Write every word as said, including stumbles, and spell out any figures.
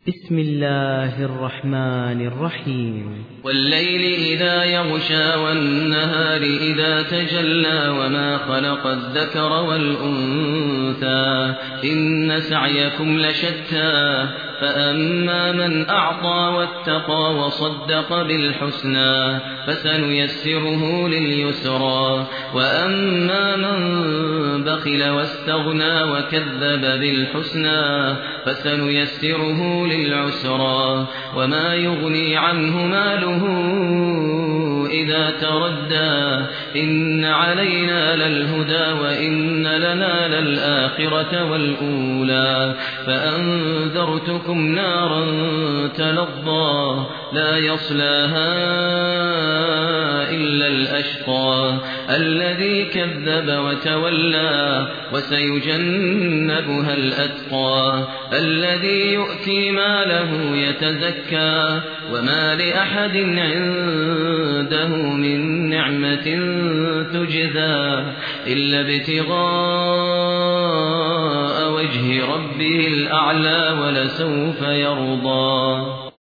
بسم الله الرحمن الرحيم والليل إذا يغشى والنهار إذا تجلى وما خلق الذكر والأنثى إن سعيكم لشتى فأما من أعطى واتقى وصدق بالحسنى فسنيسره لليسرى وأما من بخل واستغنى وكذب بالحسنى فسنيسره للعسرى وما يغني عنه ماله إذا تردى إن علينا للهدى وإن لنا للآخرة والأولى فأنذرتكم نارا تلظى لا يصلاها إلا الأشقى الذي كذب وتولى وسيجنبها الأتقى الذي يؤتي ماله يتزكى وما لأحد عنده من نعمة تجزى إلا ابتغاء وجه ربه الأعلى ولسوف يرضى.